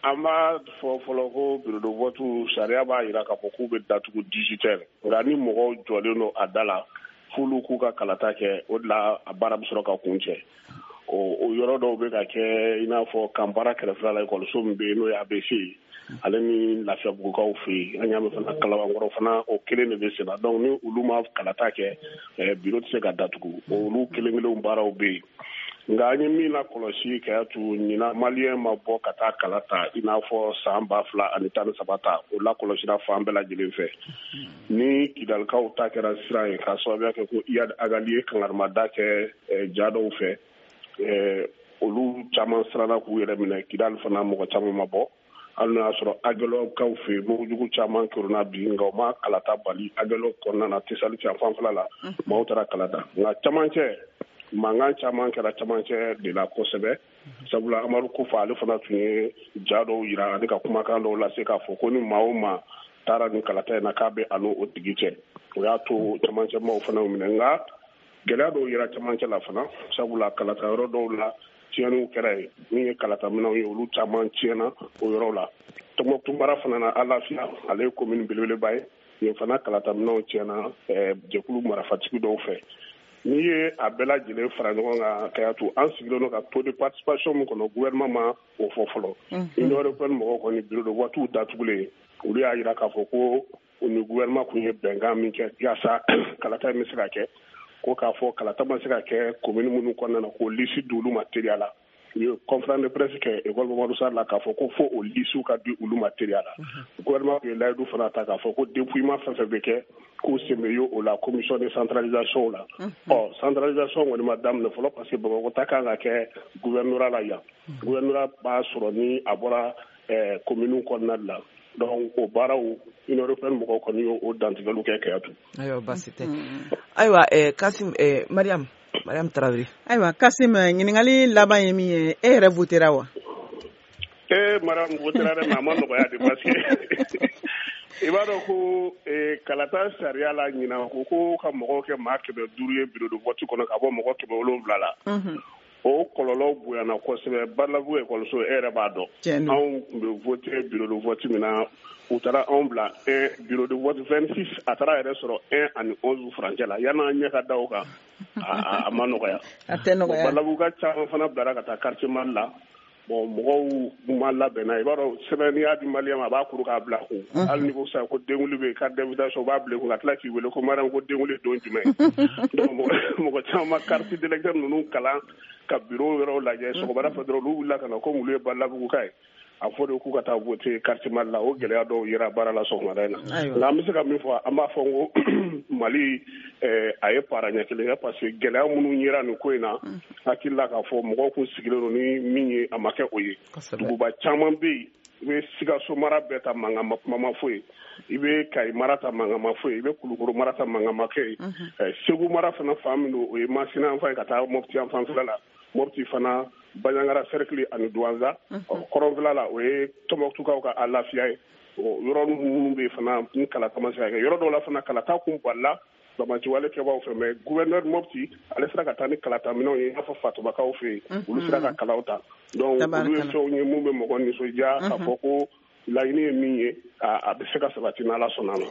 an b'a fɔ fɔlɔ ko bureau de vote sariya b'a jira k'a fɔ k'u bɛ datugu 18h nka ni mɔgɔw jɔlen don a da la f'olu k'u ka kalata kɛ o de la a baara bɛ sɔrɔ ka kun cɛ o yɔrɔ dɔw bɛ ka kɛ i n'a fɔ Kampala kɛrɛfɛla la ekɔliso min bɛ yen n'o ye ABC ale ni Lafiyabugukaw fɛ yen an y'a mɛn fana Kalabankɔrɔ fana o kelen de bɛ sen na donc ni olu ma kalata kɛ bureau tɛ se ka datugu olu kelen kelenw baaraw bɛ yen. Nka an ye min lakɔlɔsi ka to ɲina maliyɛn ma bɔ ka taa kala ta i n'a fɔ san 2013 ta o lakɔlɔsira fan bɛɛ lajɛlen fɛ ni Kidalikaw ta kɛra sira ye k'a sababuya kɛ ko Iyad Agali ye kangarimada kɛ ja dɔw fɛ olu caman siranna k'u yɛrɛ minɛ Kidal fana mɔgɔ caman ma bɔ hali n'a y'a sɔrɔ Agɛlɛkaw fɛ yen mugujugu caman koronna bi nka u ma kalata bali Agɛlɛ kɔnɔna na Tesali fanfɛla la maaw taara kalata nka camancɛ mankan caman kɛra camancɛ de la kosɛbɛ sabula Amadu Kufa ale fana tun ye ja dɔw jira ale ka kumakan dɔw lase k'a fɔ ko ni maa o maa taara nin kalata in na k'a bɛ a n'o tigi cɛ o y'a to camancɛ maaw fana minɛ nka gɛlɛya dɔw yera camancɛ la fana sabula kalata yɔrɔ dɔw la tiɲɛniw kɛra yen min ye kalata minɛnw ye olu caman tiɲɛna o yɔrɔ la Tɔnbukutu mara fana na Alafiya ale ye commune belebeleba ye yen fana kalata minɛnw tiɲɛna jɛkulu marafatigi dɔw fɛ n'i ye a bɛɛ lajɛlen fara ɲɔgɔn kan k'a to an sigilen don ka taux de participation min kɔnɔ gouvernement ma o fɔ fɔlɔ Union européenne mɔgɔw kɔni bureau de vote datugulen olu y'a jira k'a fɔ ko u ni gouvernement kun ye bɛnkan min kɛ yaasa kalata in bɛ se ka kɛ ko k'a fɔ kalata ma se ka kɛ commune minnu kɔnɔna na k'o liste di olu ma teliya la u ye conférence de presse kɛ école Mamadou Sarr la k'a fɔ ko fo o liste ka di olu ma teliya la gouvernement ye layidu fana ta k'a fɔ ko dépouillement fɛn fɛn bɛ kɛ k'u sen bɛ y'o la commission de centralisation la centralisation kɔni ma daminɛ fɔlɔ parce que Bamakɔ ta kan ka kɛ gouvernorat la yan gouvernorat b'a sɔrɔ ni a bɔra commune kɔnɔna de la donc o baaraw Union européenne mɔgɔw kɔni y'o dantigɛliw kɛ Kayatu. Ayiwa basi tɛ ayiwa Kasim Mariam Tarawele. Ayiwa Kasim ɲininkali laban ye min ye e yɛrɛ votera wa? Mariam votera dɛ mais a ma nɔgɔya de parce que i b'a dɔn ko kalata sariya la ɲina ko ka mɔgɔw kɛ maa 500 ye bureau de vote kɔnɔ ka bɔ mɔgɔ 700 la o kɔlɔlɔ bonyana kosɛbɛ Badalabugu ekɔliso e yɛrɛ b'a dɔn anw tun bɛ voter bureau de vote min na u taara anw bila bureau de vote 26 a taara yɛrɛ sɔrɔ 1 ani 11 furancɛ la yan'an ɲɛ ka da o kan a ma nɔgɔya Badalabugu ka caman fana bilara ka taa quartier Mali la bon mɔgɔw ma labɛnna i b'a dɔn sɛbɛn n'i y'a di maliyɛn ma a b'a kuru k'a bila kun hali ni ko sa ko denwuli bɛ yen carte d'invitation u b'a bila kun ka tila k'i wele ko Mariam ko denwuli don jumɛn donc mɔgɔ caman ma carte d'électeur ninnu kalan ka bureau yɔrɔw lajɛ sɔgɔmada fɛ dɔrɔn olu wulila ka na komi olu ye Badalabuguka ye a fɔ de k'u ka taa voter quartier Mali la o gɛlɛya dɔw yera baara la sɔgɔmada in na nka an bɛ se ka min fɔ an b'a fɔ ko Mali a ye para ɲɛ kelen kɛ parce que gɛlɛya minnu yera nin ko in na hakili la k'a fɔ mɔgɔw kun sigilen don ni min ye a ma kɛ o ye duguba caman bɛ yen i bɛ Sikaso mara bɛɛ ta mankan ma kuma ma foyi i bɛ Kayi mara ta mankan ma foyi i bɛ Kulukoro mara ta mankan ma kɛ Segu mara fana fan min don o ye Masina yan fan ye ka taa Mopti yan fanfɛla la Mopti fana Bandiagara cercle ani Douanza Kɔrɔnfɛla la o ye Tɔnbukutukaw ka Alafiya ye yɔrɔ minnu bɛ fana ni kalata ma se ka kɛ yɔrɔ dɔw la fana kalata kun balila Bamaciwale kɛbaaw fɛ mais gouverneur Mopti ale sera ka taa ni kalata minɛnw ye i n'a fɔ Fatubakaw fɛ yen olu sera ka kalaw ta donc olu ye fɛnw ye mun bɛ mɔgɔ nisɔndiya k'a fɔ ko laɲini ye min ye a bɛ se ka sabati n'Ala sɔnna ma.